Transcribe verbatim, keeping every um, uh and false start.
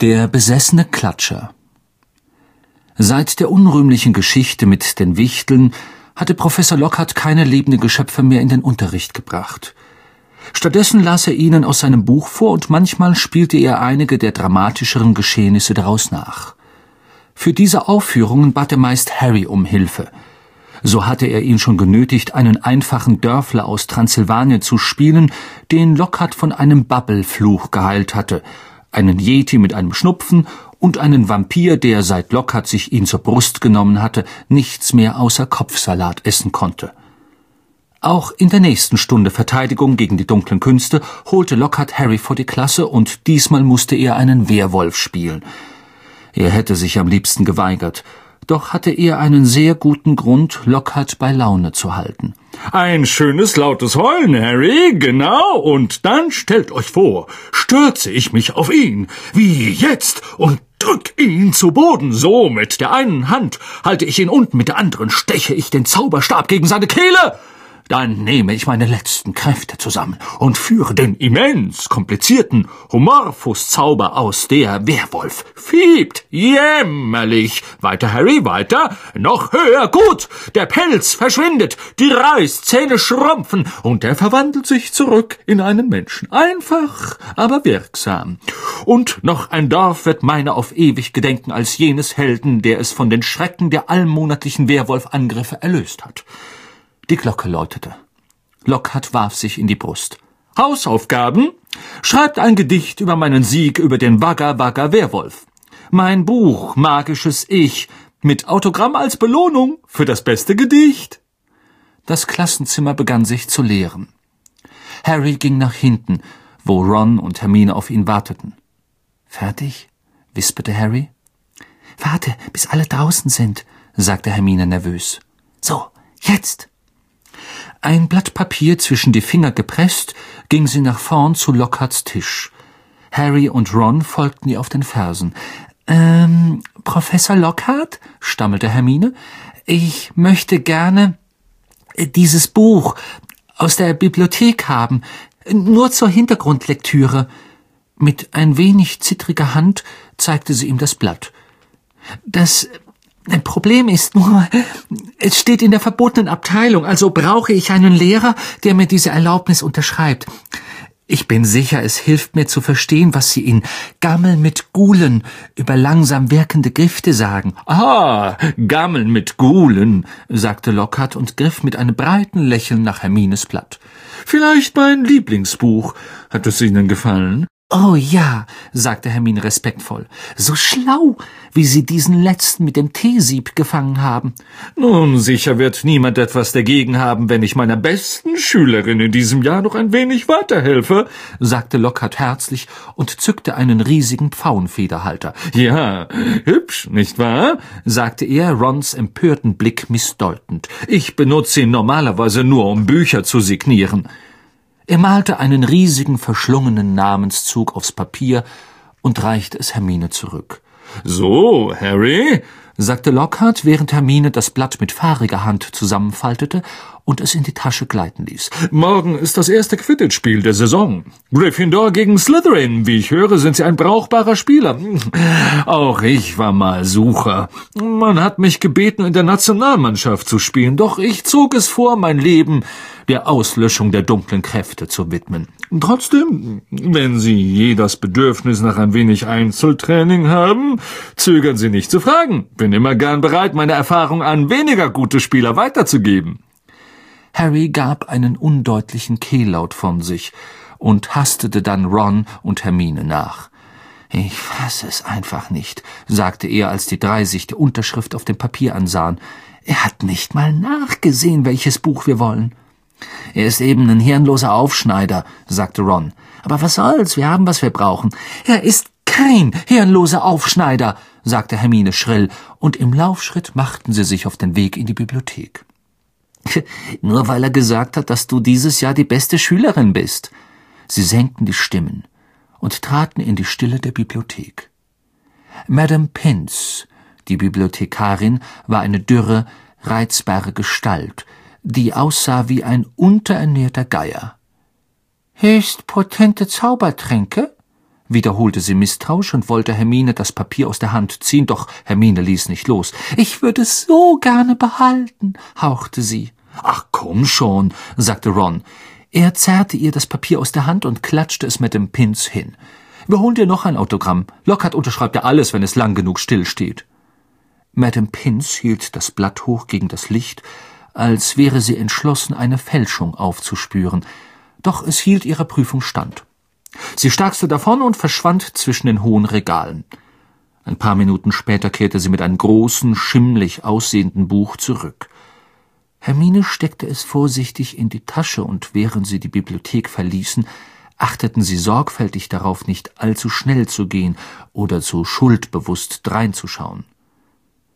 Der besessene Klatscher. Seit der unrühmlichen Geschichte mit den Wichteln hatte Professor Lockhart keine lebenden Geschöpfe mehr in den Unterricht gebracht. Stattdessen las er ihnen aus seinem Buch vor und manchmal spielte er einige der dramatischeren Geschehnisse daraus nach. Für diese Aufführungen bat er meist Harry um Hilfe. So hatte er ihn schon genötigt, einen einfachen Dörfler aus Transsilvanien zu spielen, den Lockhart von einem Babbelfluch geheilt hatte, einen Yeti mit einem Schnupfen und einen Vampir, der, seit Lockhart sich ihn zur Brust genommen hatte, nichts mehr außer Kopfsalat essen konnte. Auch in der nächsten Stunde Verteidigung gegen die dunklen Künste holte Lockhart Harry vor die Klasse, und diesmal musste er einen Werwolf spielen. Er hätte sich am liebsten geweigert, doch hatte er einen sehr guten Grund, Lockhart bei Laune zu halten. Ein schönes, lautes Heulen, Harry, genau, und dann stellt euch vor, stürze ich mich auf ihn, wie jetzt, und drück ihn zu Boden, so mit der einen Hand halte ich ihn und mit der anderen steche ich den Zauberstab gegen seine Kehle. Dann nehme ich meine letzten Kräfte zusammen und führe den immens komplizierten Homorphus-Zauber aus, der Werwolf fiebt jämmerlich. Weiter, Harry, weiter, noch höher, gut, der Pelz verschwindet, die Reißzähne schrumpfen und er verwandelt sich zurück in einen Menschen. Einfach, aber wirksam. Und noch ein Dorf wird meiner auf ewig gedenken als jenes Helden, der es von den Schrecken der allmonatlichen Werwolfangriffe erlöst hat. Die Glocke läutete. Lockhart warf sich in die Brust. Hausaufgaben? Schreibt ein Gedicht über meinen Sieg über den Wagga Wagga Werwolf. Mein Buch Magisches Ich mit Autogramm als Belohnung für das beste Gedicht. Das Klassenzimmer begann sich zu leeren. Harry ging nach hinten, wo Ron und Hermine auf ihn warteten. Fertig? Wisperte Harry. Warte, bis alle draußen sind, sagte Hermine nervös. So, jetzt! Ein Blatt Papier zwischen die Finger gepresst, ging sie nach vorn zu Lockharts Tisch. Harry und Ron folgten ihr auf den Fersen. Ähm, Professor Lockhart, stammelte Hermine, ich möchte gerne dieses Buch aus der Bibliothek haben, nur zur Hintergrundlektüre. Mit ein wenig zittriger Hand zeigte sie ihm das Blatt. Das Problem ist nur, es steht in der verbotenen Abteilung, also brauche ich einen Lehrer, der mir diese Erlaubnis unterschreibt. Ich bin sicher, es hilft mir zu verstehen, was Sie in Gammeln mit Gulen über langsam wirkende Gifte sagen. Ah, Gammeln mit Gulen, sagte Lockhart und griff mit einem breiten Lächeln nach Hermines Blatt. Vielleicht mein Lieblingsbuch. Hat es Ihnen gefallen? Oh ja, sagte Hermine respektvoll. So schlau, wie Sie diesen letzten mit dem Teesieb gefangen haben. Nun, sicher wird niemand etwas dagegen haben, wenn ich meiner besten Schülerin in diesem Jahr noch ein wenig weiterhelfe, sagte Lockhart herzlich und zückte einen riesigen Pfauenfederhalter. Ja, hübsch, nicht wahr? sagte er, Rons empörten Blick missdeutend. Ich benutze ihn normalerweise nur, um Bücher zu signieren. Er malte einen riesigen, verschlungenen Namenszug aufs Papier und reichte es Hermine zurück. »So, Harry«, sagte Lockhart, während Hermine das Blatt mit fahriger Hand zusammenfaltete und es in die Tasche gleiten ließ. »Morgen ist das erste Quidditch-Spiel der Saison. Gryffindor gegen Slytherin. Wie ich höre, sind Sie ein brauchbarer Spieler. Auch ich war mal Sucher. Man hat mich gebeten, in der Nationalmannschaft zu spielen, doch ich zog es vor, mein Leben der Auslöschung der dunklen Kräfte zu widmen. Trotzdem, wenn Sie je das Bedürfnis nach ein wenig Einzeltraining haben, zögern Sie nicht zu fragen. Bin immer gern bereit, meine Erfahrung an weniger gute Spieler weiterzugeben.« Harry gab einen undeutlichen Kehllaut von sich und hastete dann Ron und Hermine nach. »Ich fasse es einfach nicht«, sagte er, als die drei sich die Unterschrift auf dem Papier ansahen. »Er hat nicht mal nachgesehen, welches Buch wir wollen.« »Er ist eben ein hirnloser Aufschneider«, sagte Ron. »Aber was soll's, wir haben, was wir brauchen.« »Er ist kein hirnloser Aufschneider«, sagte Hermine schrill, und im Laufschritt machten sie sich auf den Weg in die Bibliothek. »Nur weil er gesagt hat, dass du dieses Jahr die beste Schülerin bist.« Sie senkten die Stimmen und traten in die Stille der Bibliothek. Madame Pince, die Bibliothekarin, war eine dürre, reizbare Gestalt, die aussah wie ein unterernährter Geier. »Höchst potente Zaubertränke?« wiederholte sie misstrauisch und wollte Hermine das Papier aus der Hand ziehen, doch Hermine ließ nicht los. »Ich würde es so gerne behalten«, hauchte sie. »Ach, komm schon«, sagte Ron. Er zerrte ihr das Papier aus der Hand und klatschte es Madame Pince hin. »Wir holen dir noch ein Autogramm. Lockhart unterschreibt ja alles, wenn es lang genug stillsteht.« Madame Pince hielt das Blatt hoch gegen das Licht, als wäre sie entschlossen, eine Fälschung aufzuspüren. Doch es hielt ihrer Prüfung stand. Sie starkste davon und verschwand zwischen den hohen Regalen. Ein paar Minuten später kehrte sie mit einem großen, schimmlig aussehenden Buch zurück. Hermine steckte es vorsichtig in die Tasche, und während sie die Bibliothek verließen, achteten sie sorgfältig darauf, nicht allzu schnell zu gehen oder zu schuldbewusst dreinzuschauen.